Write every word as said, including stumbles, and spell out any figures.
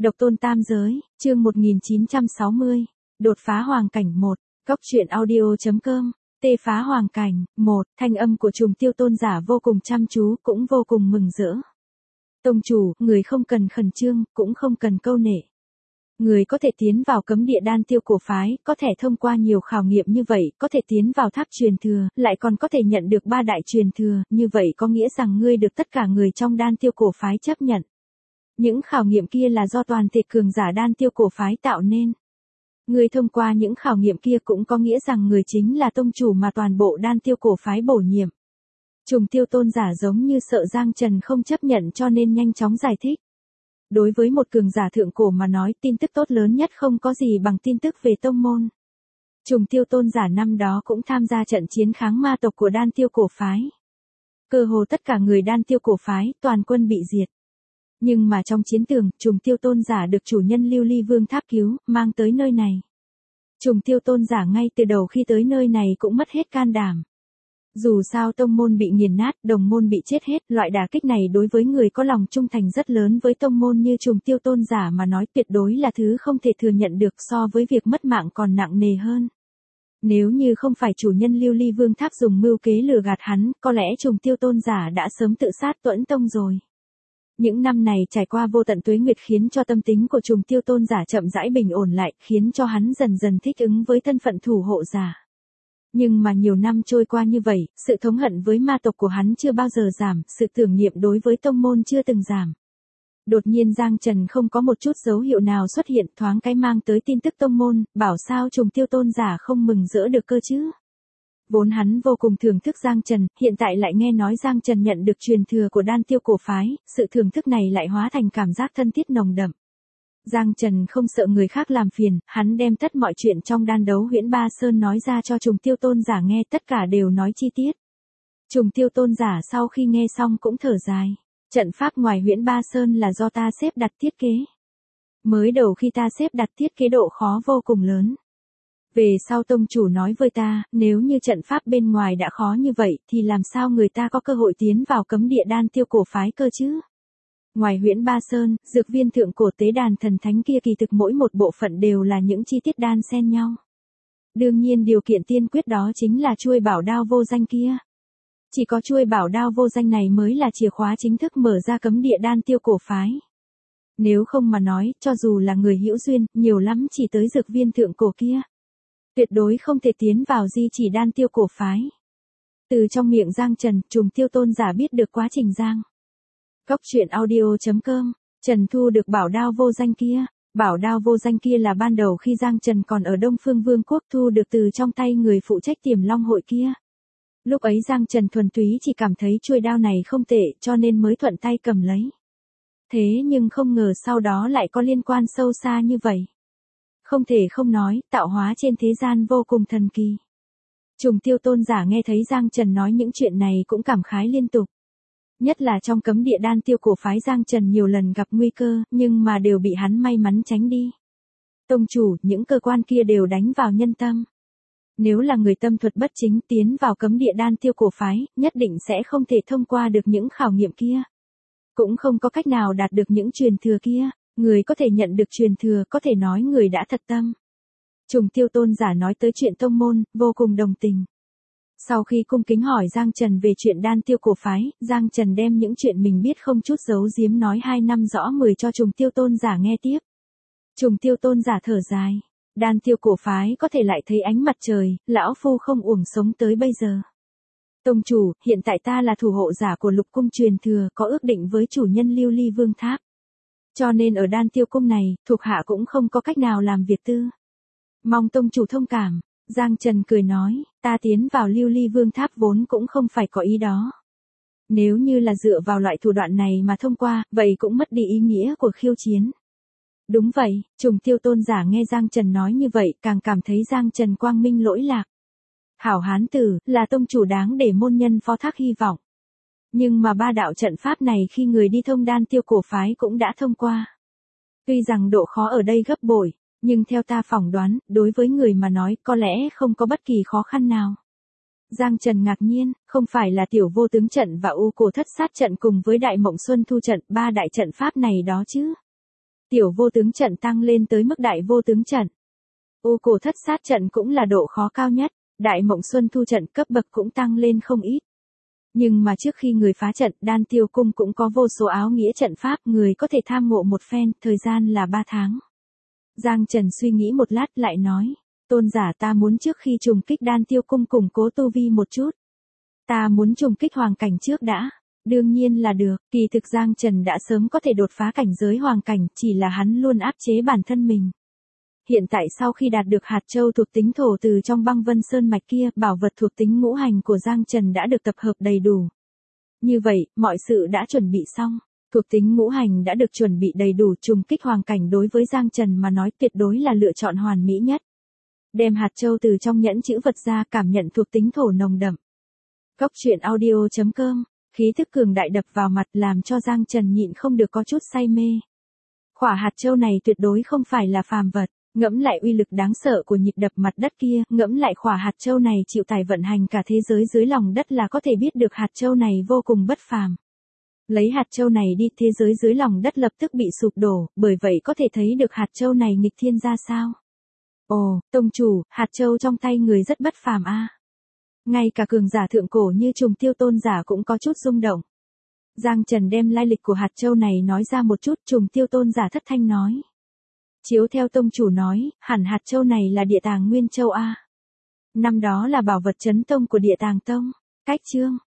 Độc tôn tam giới, chương một nghìn chín trăm sáu mươi. Đột phá hoàng cảnh một. Cóc truyện audio.com. Tê phá hoàng cảnh, một. Thanh âm của trùng tiêu tôn giả vô cùng chăm chú, cũng vô cùng mừng rỡ. Tông chủ, người không cần khẩn trương, cũng không cần câu nệ. Người có thể tiến vào cấm địa đan tiêu cổ phái, có thể thông qua nhiều khảo nghiệm như vậy, có thể tiến vào tháp truyền thừa, lại còn có thể nhận được ba đại truyền thừa, như vậy có nghĩa rằng ngươi được tất cả người trong đan tiêu cổ phái chấp nhận. Những khảo nghiệm kia là do toàn thể cường giả đan tiêu cổ phái tạo nên. Người thông qua những khảo nghiệm kia cũng có nghĩa rằng người chính là tông chủ mà toàn bộ đan tiêu cổ phái bổ nhiệm. Trùng tiêu tôn giả giống như sợ Giang Trần không chấp nhận cho nên nhanh chóng giải thích. Đối với một cường giả thượng cổ mà nói, tin tức tốt lớn nhất không có gì bằng tin tức về tông môn. Trùng tiêu tôn giả năm đó cũng tham gia trận chiến kháng ma tộc của đan tiêu cổ phái. Cơ hồ tất cả người đan tiêu cổ phái, toàn quân bị diệt. Nhưng mà trong chiến tường, trùng tiêu tôn giả được chủ nhân Lưu Ly Vương Tháp cứu, mang tới nơi này. Trùng tiêu tôn giả ngay từ đầu khi tới nơi này cũng mất hết can đảm. Dù sao tông môn bị nghiền nát, đồng môn bị chết hết, loại đả kích này đối với người có lòng trung thành rất lớn với tông môn như trùng tiêu tôn giả mà nói tuyệt đối là thứ không thể thừa nhận được, so với việc mất mạng còn nặng nề hơn. Nếu như không phải chủ nhân Lưu Ly Vương Tháp dùng mưu kế lừa gạt hắn, có lẽ trùng tiêu tôn giả đã sớm tự sát tuẫn tông rồi. Những năm này trải qua vô tận tuế nguyệt khiến cho tâm tính của trùng tiêu tôn giả chậm rãi bình ổn lại, khiến cho hắn dần dần thích ứng với thân phận thủ hộ giả. Nhưng mà nhiều năm trôi qua như vậy, sự thống hận với ma tộc của hắn chưa bao giờ giảm, sự tưởng niệm đối với tông môn chưa từng giảm. Đột nhiên Giang Trần không có một chút dấu hiệu nào xuất hiện, thoáng cái mang tới tin tức tông môn, bảo sao trùng tiêu tôn giả không mừng rỡ được cơ chứ. Vốn hắn vô cùng thưởng thức Giang Trần, hiện tại lại nghe nói Giang Trần nhận được truyền thừa của đan tiêu cổ phái, sự thưởng thức này lại hóa thành cảm giác thân thiết nồng đậm. Giang Trần không sợ người khác làm phiền, hắn đem tất mọi chuyện trong đan đấu huyễn Ba Sơn nói ra cho trùng tiêu tôn giả nghe, tất cả đều nói chi tiết. Trùng tiêu tôn giả sau khi nghe xong cũng thở dài. Trận pháp ngoài huyễn Ba Sơn là do ta xếp đặt thiết kế. Mới đầu khi ta xếp đặt thiết kế độ khó vô cùng lớn. Về sau tông chủ nói với ta, nếu như trận pháp bên ngoài đã khó như vậy, thì làm sao người ta có cơ hội tiến vào cấm địa đan tiêu cổ phái cơ chứ? Ngoài huyễn Ba Sơn, dược viên thượng cổ tế đàn thần thánh kia kỳ thực mỗi một bộ phận đều là những chi tiết đan xen nhau. Đương nhiên điều kiện tiên quyết đó chính là chuôi bảo đao vô danh kia. Chỉ có chuôi bảo đao vô danh này mới là chìa khóa chính thức mở ra cấm địa đan tiêu cổ phái. Nếu không mà nói, cho dù là người hữu duyên, nhiều lắm chỉ tới dược viên thượng cổ kia. Tuyệt đối không thể tiến vào di chỉ đan tiêu cổ phái. Từ trong miệng Giang Trần, trùng tiêu tôn giả biết được quá trình Giang. Cóc truyện audio.com. Trần thu được bảo đao vô danh kia. Bảo đao vô danh kia là ban đầu khi Giang Trần còn ở Đông Phương Vương quốc thu được từ trong tay người phụ trách Tiềm Long hội kia. Lúc ấy Giang Trần thuần túy chỉ cảm thấy chuôi đao này không tệ cho nên mới thuận tay cầm lấy. Thế nhưng không ngờ sau đó lại có liên quan sâu xa như vậy. Không thể không nói, tạo hóa trên thế gian vô cùng thần kỳ. Trùng tiêu tôn giả nghe thấy Giang Trần nói những chuyện này cũng cảm khái liên tục. Nhất là trong cấm địa đan tiêu cổ phái Giang Trần nhiều lần gặp nguy cơ, nhưng mà đều bị hắn may mắn tránh đi. Tông chủ, những cơ quan kia đều đánh vào nhân tâm. Nếu là người tâm thuật bất chính tiến vào cấm địa đan tiêu cổ phái, nhất định sẽ không thể thông qua được những khảo nghiệm kia. Cũng không có cách nào đạt được những truyền thừa kia. Người có thể nhận được truyền thừa có thể nói người đã thật tâm. Trùng tiêu tôn giả nói tới chuyện tông môn, vô cùng đồng tình. Sau khi cung kính hỏi Giang Trần về chuyện đan tiêu cổ phái, Giang Trần đem những chuyện mình biết không chút giấu giếm nói hai năm rõ mười cho trùng tiêu tôn giả nghe tiếp. Trùng tiêu tôn giả thở dài. Đan tiêu cổ phái có thể lại thấy ánh mặt trời, lão phu không uổng sống tới bây giờ. Tông chủ, hiện tại ta là thủ hộ giả của lục cung truyền thừa, có ước định với chủ nhân Lưu Ly Vương Tháp. Cho nên ở đan tiêu cung này, thuộc hạ cũng không có cách nào làm việc tư. Mong tông chủ thông cảm. Giang Trần cười nói, ta tiến vào Lưu Ly Vương Tháp vốn cũng không phải có ý đó. Nếu như là dựa vào loại thủ đoạn này mà thông qua, vậy cũng mất đi ý nghĩa của khiêu chiến. Đúng vậy, trùng tiêu tôn giả nghe Giang Trần nói như vậy, càng cảm thấy Giang Trần quang minh lỗi lạc. Hảo hán tử, là tông chủ đáng để môn nhân phó thác hy vọng. Nhưng mà ba đạo trận pháp này khi người đi thông đan tiêu cổ phái cũng đã thông qua. Tuy rằng độ khó ở đây gấp bội, nhưng theo ta phỏng đoán, đối với người mà nói có lẽ không có bất kỳ khó khăn nào. Giang Trần ngạc nhiên, không phải là tiểu vô tướng trận và u cổ thất sát trận cùng với đại mộng xuân thu trận, ba đại trận pháp này đó chứ. Tiểu vô tướng trận tăng lên tới mức đại vô tướng trận. U cổ thất sát trận cũng là độ khó cao nhất, đại mộng xuân thu trận cấp bậc cũng tăng lên không ít. Nhưng mà trước khi người phá trận, Đan Tiêu Cung cũng có vô số áo nghĩa trận pháp, người có thể tham ngộ một phen, thời gian là ba tháng. Giang Trần suy nghĩ một lát lại nói, tôn giả ta muốn trước khi trùng kích Đan Tiêu Cung củng cố tu vi một chút. Ta muốn trùng kích hoàng cảnh trước đã. Đương nhiên là được, kỳ thực Giang Trần đã sớm có thể đột phá cảnh giới hoàng cảnh, chỉ là hắn luôn áp chế bản thân mình. Hiện tại sau khi đạt được hạt châu thuộc tính thổ từ trong băng vân sơn mạch kia, bảo vật thuộc tính ngũ hành của Giang Trần đã được tập hợp đầy đủ. Như vậy, mọi sự đã chuẩn bị xong, thuộc tính ngũ hành đã được chuẩn bị đầy đủ, trùng kích hoàng cảnh đối với Giang Trần mà nói tuyệt đối là lựa chọn hoàn mỹ nhất. Đem hạt châu từ trong nhẫn chữ vật ra, cảm nhận thuộc tính thổ nồng đậm. Cốc truyện audio chấm com, khí thức cường đại đập vào mặt làm cho Giang Trần nhịn không được có chút say mê. Quả hạt châu này tuyệt đối không phải là phàm vật. Ngẫm lại uy lực đáng sợ của nhịp đập mặt đất kia, ngẫm lại khỏa hạt châu này chịu tải vận hành cả thế giới dưới lòng đất là có thể biết được hạt châu này vô cùng bất phàm. Lấy hạt châu này đi, thế giới dưới lòng đất lập tức bị sụp đổ, bởi vậy có thể thấy được hạt châu này nghịch thiên ra sao. Ồ, tông chủ, hạt châu trong tay người rất bất phàm a. Ngay cả cường giả thượng cổ như Trùng Tiêu tôn giả cũng có chút rung động. Giang Trần đem lai lịch của hạt châu này nói ra một chút, Trùng Tiêu tôn giả thất thanh nói. Chiếu theo tông chủ nói, hẳn hạt châu này là địa tàng Nguyên Châu A. Năm đó là bảo vật chấn tông của địa tàng tông. Cách chương.